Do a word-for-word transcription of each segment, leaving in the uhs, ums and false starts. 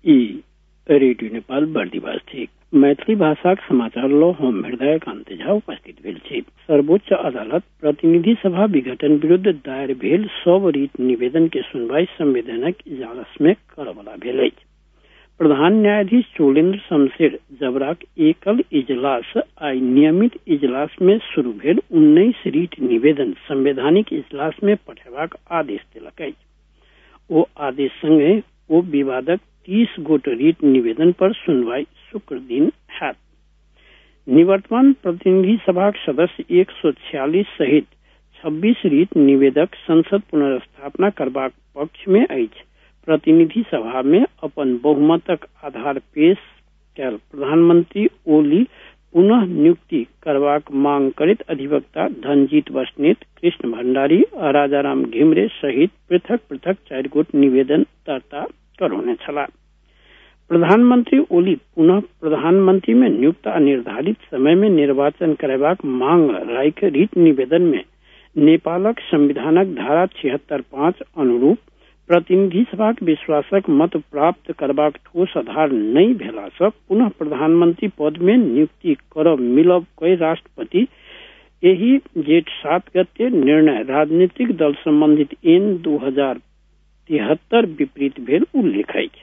Radio Nepal Bardibas थी। मैथिली भाषाक समाचार लो हम हृदय कांत झा उपस्थित भेल छी। सर्वोच्च अदालत प्रतिनिधि सभा विघटन विरुद्ध दायर भेल सब रीट निवेदन के सुनवाई संवैधानिक इजलास में करवला भेल अछि। प्रधान न्यायाधीश चोलेन्द्र शमशेर जबराक एकल इजलास आई नियमित इजलास में शुरू भेल उन्नीस रीट निवेदन संवैधानिक इजलास में पठेबाक आदेश देलक अछि। ओ आदेश संगे ओ विवादक तीस गोट रीट निवेदन पर सुनवाई शुक्र दिन हैत। निवर्तमान प्रतिनिधि सभाक सदस्य एक सौ छियालीस सहित छब्बीस रीट निवेदक संसद पुनर्स्थापना करबाक पक्ष में अछि। प्रतिनिधि सभा में अपन बहुमतक आधार पेश कैल प्रधानमंत्री ओली पुनः नियुक्ति करबाक मांग करैत अधिवक्ता धनजीत बस्नेत, कृष्ण भंडारी आ राजाराम घिमरे सहित पृथक पृथक चार गोट निवेदन दर्ता करौने छलाह। प्रधानमंत्री ओली पुनः प्रधानमंत्री में नियुक्त आ निर्धारित समय में निर्वाचन करबाक मांग राइख रीट निवेदन में नेपालक संविधानक धारा छिहत्तर पाँच अनुरूप प्रतिनिधि सभाक विश्वासक मत प्राप्त करबाक ठोस आधार नहीं भेला से पुनः प्रधानमंत्री पद में नियुक्ति करब मिलब कई राष्ट्रपति एही जेठ सात गते निर्णय राजनीतिक दल संबंधित एन दो हजार तिहत्तर विपरीत भेल उल्लेख अछि।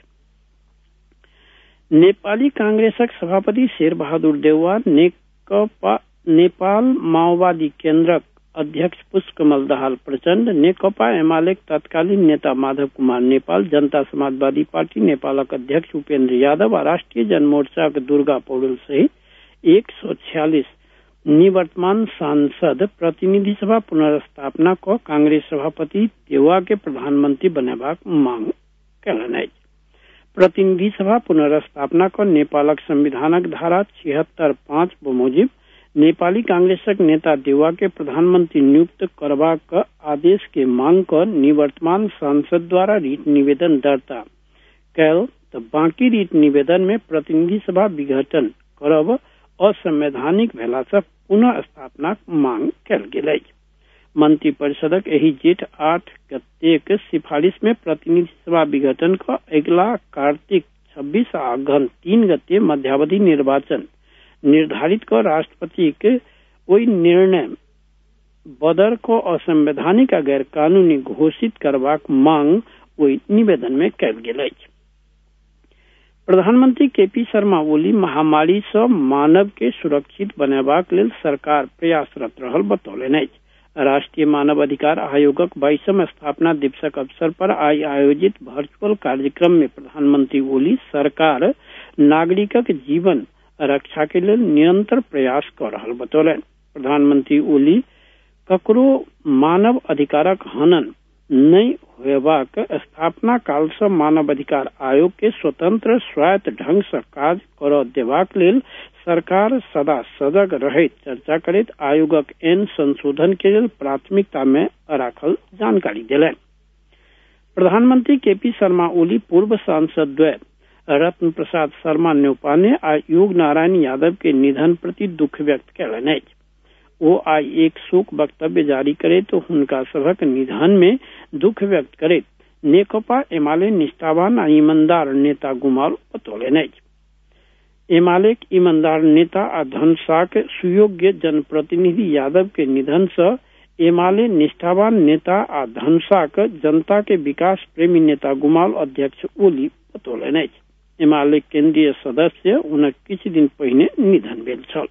नेपाली कांग्रेसक सभापति शेर बहादुर देउवा नेकपा नेपाल माओवादी केन्द्रक अध्यक्ष पुष्पकमल दाहाल प्रचंड, नेकपा एमालेक तत्कालीन नेता माधव कुमार नेपाल, जनता समाजवादी पार्टी नेपालक अध्यक्ष उपेन्द्र यादव आ राष्ट्रीय जनमोर्चा दुर्गा पौडेल सहित एक सौ छियालीस निवर्तमान सांसद प्रतिनिधि सभा पुनर्स्थापना को कांग्रेस सभापति देउवा के प्रधानमंत्री बनेबाक मांग कयलनि अछि। प्रतिनिधि सभा पुनर्स्थापना को नेपालक संविधानक धारा छिहत्तर पाँच बमोजिब नेपाली कांग्रेसक नेता देउवा के प्रधानमंत्री नियुक्त करबाक आदेश के मांग कर निवर्तमान सांसद द्वारा रीट निवेदन दर्ता कैल तो बाकी रीट निवेदन में प्रतिनिधि सभा विघटन करब असंवैधानिक भेला से पुनः स्थापना मांग कैल गेल अछि। मंत्री परिषदक एही जेठ आठ गतेक सिफारिश में प्रतिनिधि सभा विघटन का अगला कार्तिक छब्बीस आ अगहन तीन गते मध्यावधि निर्वाचन निर्धारित कर राष्ट्रपति के ओई निर्णय बदर को असंवैधानिक आ गैर कानूनी घोषित करबाक मांग ओई निवेदन में कैल गेल अछि। प्रधानमंत्री के पी शर्मा ओली महामारी से मानव के सुरक्षित बनेबाक लेल सरकार प्रयासरत रहल बतौलनि अछि। राष्ट्रीय मानव अधिकार आयोगक बाईसम स्थापना दिवसक अवसर पर आई आयोजित वर्चुअल कार्यक्रम में प्रधानमंत्री ओली सरकार नागरिकक जीवन रक्षा के लिए निरंतर प्रयास कर रहल बतौलनि। प्रधानमंत्री ओली ककरो मानव अधिकारक हनन नहीं होयबाक स्थापना काल से मानव अधिकार आयोग के स्वतंत्र स्वायत्त ढंग से काज कर देबाक लेल सरकार सदा सजग रहैत चर्चा करैत आयोगक एन संशोधन के लेल प्राथमिकता में राखल जानकारी देलनि। प्रधानमंत्री के पी शर्मा ओली पूर्व सांसद द्वय रत्न प्रसाद शर्मा न्यौपाने आ योग नारायण यादव के निधन प्रति दुख व्यक्त कयलनि अछि। ओ आई एक शोक वक्तव्य जारी करैत हुनका सभक निधन में दुख व्यक्त करैत नेकपा एमाले निष्ठावान आ ईमानदार नेता गुमाल बतौलनि अछि। एमालेक ईमानदार नेता आ धनसाक सुयोग्य जनप्रतिनिधि यादव के निधन से एमाले निष्ठावान नेता आ धनसाक जनता के विकास प्रेमी नेता गुमाल अध्यक्ष ओली बतौलनि अछि। एमाले केंद्रीय सदस्य उनक किछु दिन पहिने निधन भेल छल।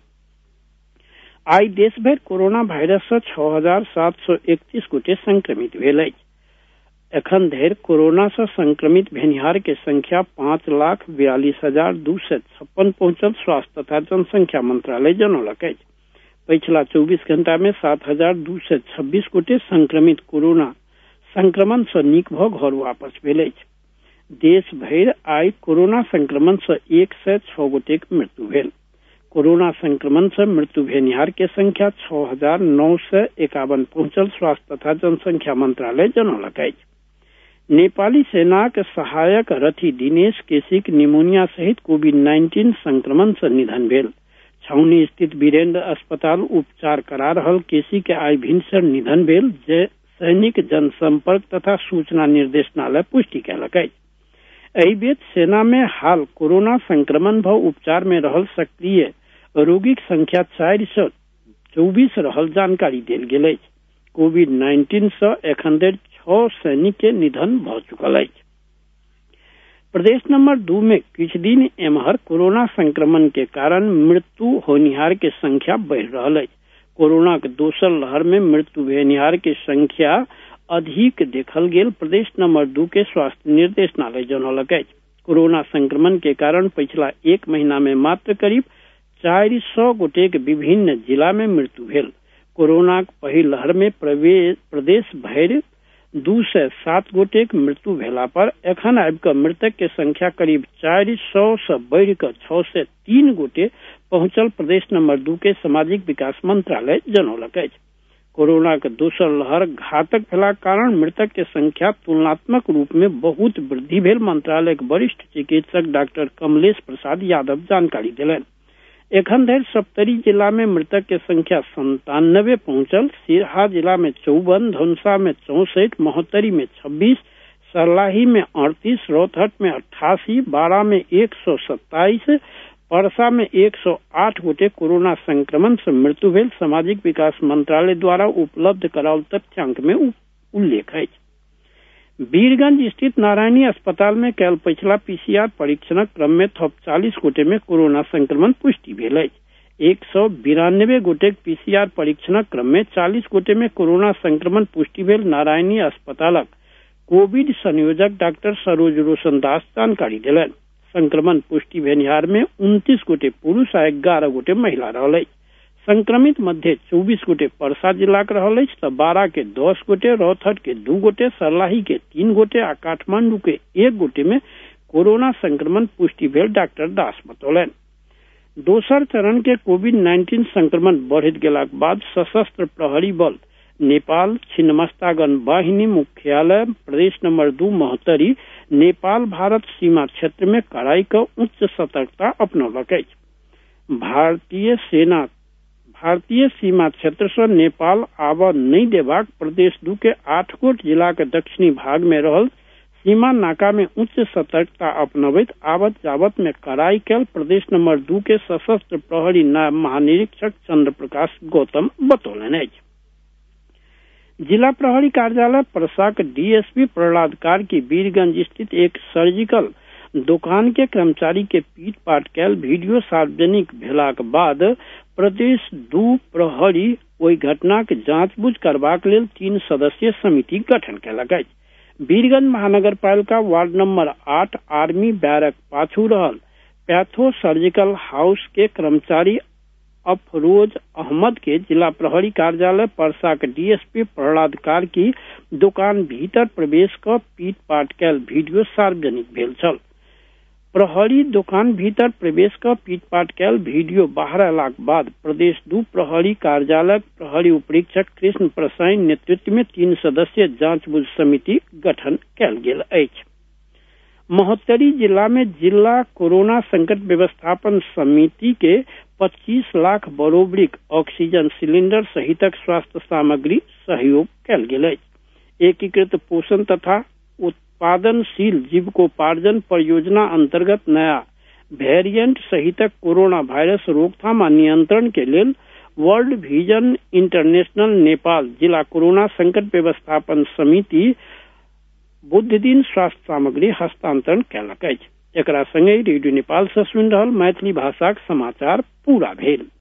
आई देश भर कोरोना वायरस से छह हजार सात सौ इकतीस गोटे संक्रमित भेल अछि। एखन धरि कोरोना से संक्रमित भेनिहार के संख्या पाँच लाख बयालीस हजार दू सौ छप्पन पहुंचल स्वास्थ्य तथा जनसंख्या मंत्रालय जनौलक अछि। पिछला चौबीस घंटा में सात हजार दू सौ छब्बीस गोटे संक्रमित कोरोना संक्रमण से नीक भ घर वापस भेल अछि। देश भर आई कोरोना संक्रमण से एक सौ छह गोटे मृत्यु भेल। कोरोना संक्रमण से मृत्यु भेनिहार के संख्या छह हजार नौ सौ इक्यावन पहुंचल स्वास्थ्य तथा जनसंख्या मंत्रालय जनौलक अछि। नेपाली सेनाक सहायक रथी दिनेश केसीक निमोनिया सहित कोविड नाइन्टीन संक्रमण से निधन भेल। छाउनी स्थित वीरेंद्र अस्पताल उपचार करा रहल केसी के आई भिनसर निधन भेल, जे सैनिक जनसंपर्क तथा सूचना निर्देशनालय पुष्टि कयलक अछि। एहि बीच सेना में हाल कोरोना संक्रमण भ उपचार में रहल सक्रिय रोगीक संख्या चारि सौ चौबीस रहल जानकारी देल गेल अछि। कोविड नाइन्टीन से एखन धरि छह सैनिक के निधन भ चुकल अछि। प्रदेश नंबर दू में किछु दिन एम्हर कोरोना संक्रमण के कारण मृत्यु होनिहार के संख्या बढ़ि रहल अछि। कोरोना के दोसर लहर में मृत्यु भेनिहार के संख्या अधिक देखल गेल प्रदेश नंबर दू के स्वास्थ्य निर्देशनालय जनौलक अछि। कोरोना संक्रमण के कारण पिछला एक महीना में मात्र करीब चारि सौ गोटे के विभिन्न जिला में मृत्यु भेल। कोरोना के पहिल लहर में प्रदेश भरि दू सौ सात गोटे के मृत्यु भेला पर एखन आबि कऽ मृतक के संख्या करीब चारि सौ से बढ़ि कऽ छह सौ तीन गोटे पहुंचल प्रदेश नंबर दू के सामाजिक विकास मंत्रालय जनौलक अछि। कोरोना के दोसर लहर घातक भेलाक कारण मृतक के संख्या तुलनात्मक रूप में बहुत वृद्धि भेल मंत्रालय के वरिष्ठ चिकित्सक डॉक्टर कमलेश प्रसाद यादव जानकारी देलनि। एखन धरि सप्तरी जिला में मृतक के संख्या संतानबे पहुंचल। सिरहा जिला में चौवन, धनुषा में चौसठ, महोत्तरी में छब्बीस, सरलाही में अड़तीस, रौतहट में अट्ठासी, बारा में एक सौ सत्ताईस, परसा में एक सौ आठ गोटे कोरोना संक्रमण से मृत्यु भेल सामाजिक विकास मंत्रालय द्वारा उपलब्ध कराओल तथ्यांक में उल्लेख है। वीरगंज स्थित नारायणी अस्पताल में कल पिछला पीसीआर परीक्षणक क्रम में थप चालीस गोटे में कोरोना संक्रमण पुष्टि भेल अछि। एक सौ बिरानबे गोटे पीसीआर परीक्षणक क्रम में चालीस गोटे में कोरोना संक्रमण पुष्टि भेल नारायणी अस्पतालक कोविड संयोजक डॉक्टर सरोज रोशन दास जानकारी देलनि। संक्रमण पुष्टि भेनिहार में उनतीस गोटे पुरुष आ ग्यारह गोटे महिला रहल अछि। संक्रमित मध्य चौबीस गोटे परसा जिला के रहल अछि तऽ बारा के दस गोटे, रौतहट के दू गोटे, सरलाही के तीन गोटे आ काठमांडू के एक गोटे में कोरोना संक्रमण पुष्टि भेल डॉक्टर दास बतौलनि। दोसर चरण के कोविड नाइन्टीन संक्रमण बढ़ैत गेलाक बाद सशस्त्र प्रहरी बल नेपाल छिन्नमस्तागन वाहिनी मुख्यालय प्रदेश नंबर दू महोत्तरी नेपाल भारत सीमा क्षेत्र में कड़ाई का उच्च सतर्कता अपनौलक अछि। भारतीय सेना भारतीय सीमा क्षेत्र से नेपाल आबऽ नहीं देबाक प्रदेश दू के आठ गोट जिला के दक्षिणी भाग में रहल सीमा नाका में उच्च सतर्कता अपनबैत आवत जावत में कड़ाई कल प्रदेश नंबर दू के सशस्त्र प्रहरी नायब महानिरीक्षक चंद्र प्रकाश गौतम बतौलनि अछि। जिला प्रहरी कार्यालय परसा के डीएसपी प्रहलाद कार्की वीरगंज स्थित एक सर्जिकल दुकान के कर्मचारी के पीट पाट कैल वीडियो सार्वजनिक भेलाक बाद प्रदेश दू प्रहरी ओहि घटना के जांचबूझ करबाक लेल तीन सदस्यीय समिति गठन कयलक अछि। वीरगंज महानगर पालिका वार्ड नंबर आठ आर्मी बैरक पाछू रहल पैथो सर्जिकल हाउस के कर्मचारी अफरोज अहमद के जिला प्रहरी कार्यालय परसा के डीएसपी प्रहलाद कार्की दुकान भीतर प्रवेश क पीट पाट कैल वीडियो सार्वजनिक भेल छल। प्रहरी दुकान भीतर प्रवेश क पीट पाट कैल वीडियो बाहर अयलाक बाद प्रदेश दू प्रहरी कार्यालय प्रहरी उपरीक्षक कृष्ण प्रसाई नेतृत्व में तीन सदस्यीय जांचबूझ समिति गठन कयल गेल अछि। महोत्तरी जिला में जिला कोरोना संकट व्यवस्थापन समिति के पच्चीस लाख बरोबरीक ऑक्सीजन सिलेंडर सहितक स्वास्थ्य सामग्री सहयोग कयल गेल अछि। एकीकृत पोषण तथा उत्पादनशील जीविकोपार्जन परियोजना अंतर्गत नया वेरिएंट सहितक कोरोना वायरस रोकथाम आ नियंत्रण के लेल वर्ल्ड विजन इंटरनेशनल नेपाल जिला कोरोना संकट व्यवस्थापन समिति बुध दिन स्वास्थ्य सामग्री हस्तांतरण कयलक अछि। एकरा संगे रेडियो नेपाल से सुनि रहल मैथिली भाषाक समाचार पूरा भेल।